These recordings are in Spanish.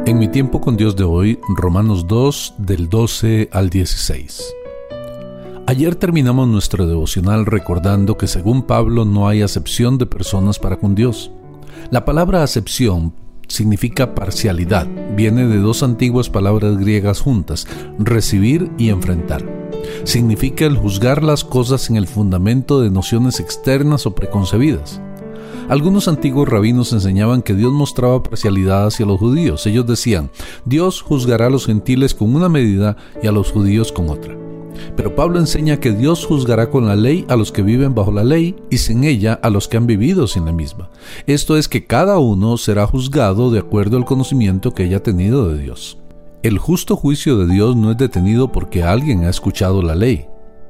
En mi tiempo con Dios de hoy, Romanos 2, del 12 al 16. Ayer terminamos nuestro devocional recordando que según Pablo no hay acepción de personas para con Dios. La palabra acepción significa parcialidad, viene de dos antiguas palabras griegas juntas, recibir y enfrentar. Significa el juzgar las cosas en el fundamento de nociones externas o preconcebidas. Algunos antiguos rabinos enseñaban que Dios mostraba parcialidad hacia los judíos. Ellos decían, Dios juzgará a los gentiles con una medida y a los judíos con otra. Pero Pablo enseña que Dios juzgará con la ley a los que viven bajo la ley y sin ella a los que han vivido sin la misma. Esto es que cada uno será juzgado de acuerdo al conocimiento que haya tenido de Dios. El justo juicio de Dios no es detenido porque alguien ha escuchado la ley.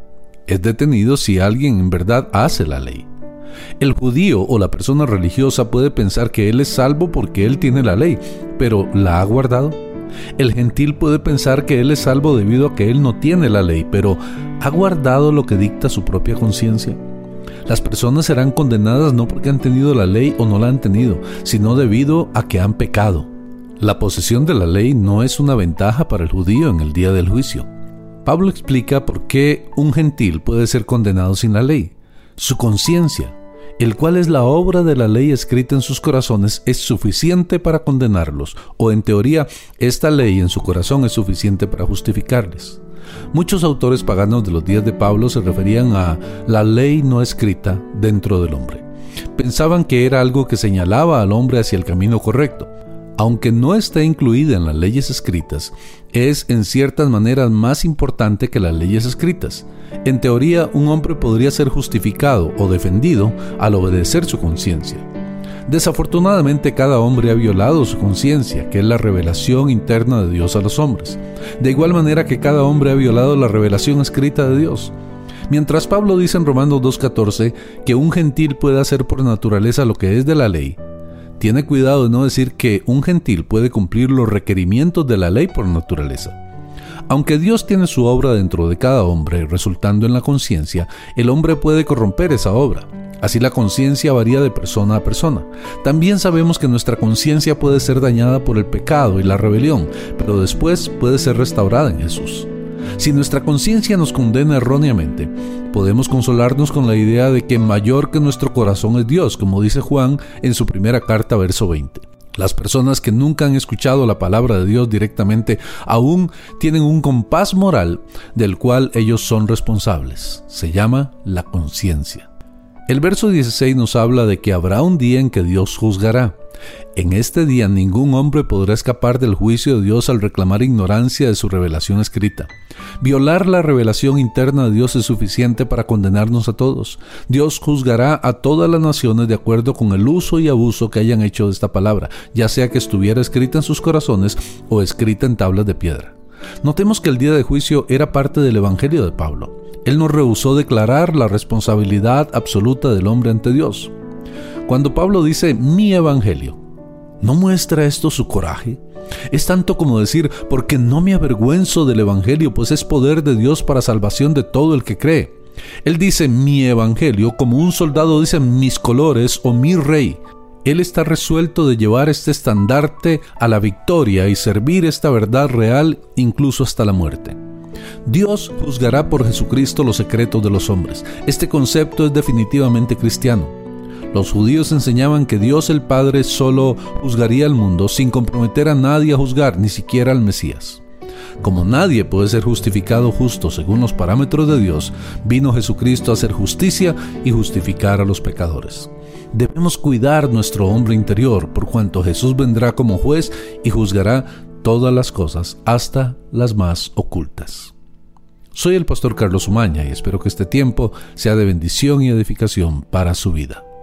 Es detenido si alguien en verdad hace la ley. El judío o la persona religiosa puede pensar que él es salvo porque él tiene la ley, pero ¿la ha guardado? El gentil puede pensar que él es salvo debido a que él no tiene la ley, pero ¿ha guardado lo que dicta su propia conciencia? Las personas serán condenadas no porque han tenido la ley o no la han tenido, sino debido a que han pecado. La posesión de la ley no es una ventaja para el judío en el día del juicio. Pablo explica por qué un gentil puede ser condenado sin la ley. Su conciencia, el cual es la obra de la ley escrita en sus corazones, es suficiente para condenarlos, o en teoría, esta ley en su corazón es suficiente para justificarles. Muchos autores paganos de los días de Pablo se referían a la ley no escrita dentro del hombre. Pensaban que era algo que señalaba al hombre hacia el camino correcto. Aunque no está incluida en las leyes escritas, es en ciertas maneras más importante que las leyes escritas. En teoría, un hombre podría ser justificado o defendido al obedecer su conciencia. Desafortunadamente, cada hombre ha violado su conciencia, que es la revelación interna de Dios a los hombres. De igual manera que cada hombre ha violado la revelación escrita de Dios. Mientras Pablo dice en Romanos 2:14 que un gentil puede hacer por naturaleza lo que es de la ley, tiene cuidado de no decir que un gentil puede cumplir los requerimientos de la ley por naturaleza. Aunque Dios tiene su obra dentro de cada hombre, resultando en la conciencia, el hombre puede corromper esa obra. Así la conciencia varía de persona a persona. También sabemos que nuestra conciencia puede ser dañada por el pecado y la rebelión, pero después puede ser restaurada en Jesús. Si nuestra conciencia nos condena erróneamente, podemos consolarnos con la idea de que mayor que nuestro corazón es Dios, como dice Juan en su primera carta, verso 20. Las personas que nunca han escuchado la palabra de Dios directamente aún tienen un compás moral del cual ellos son responsables. Se llama la conciencia. El verso 16 nos habla de que habrá un día en que Dios juzgará. En este día ningún hombre podrá escapar del juicio de Dios al reclamar ignorancia de su revelación escrita. Violar la revelación interna de Dios es suficiente para condenarnos a todos. Dios juzgará a todas las naciones de acuerdo con el uso y abuso que hayan hecho de esta palabra, ya sea que estuviera escrita en sus corazones o escrita en tablas de piedra. Notemos que el día de juicio era parte del Evangelio de Pablo. Él no rehusó declarar la responsabilidad absoluta del hombre ante Dios. Cuando Pablo dice mi evangelio, ¿no muestra esto su coraje? Es tanto como decir, porque no me avergüenzo del evangelio, pues es poder de Dios para salvación de todo el que cree. Él dice mi evangelio como un soldado dice mis colores o mi rey. Él está resuelto de llevar este estandarte a la victoria y servir esta verdad real incluso hasta la muerte. Dios juzgará por Jesucristo los secretos de los hombres. Este concepto es definitivamente cristiano. Los judíos enseñaban que Dios el Padre solo juzgaría al mundo sin comprometer a nadie a juzgar, ni siquiera al Mesías. Como nadie puede ser justificado justo según los parámetros de Dios, vino Jesucristo a hacer justicia y justificar a los pecadores. Debemos cuidar nuestro hombre interior, por cuanto Jesús vendrá como juez y juzgará todas las cosas, hasta las más ocultas. Soy el pastor Carlos Umaña y espero que este tiempo sea de bendición y edificación para su vida.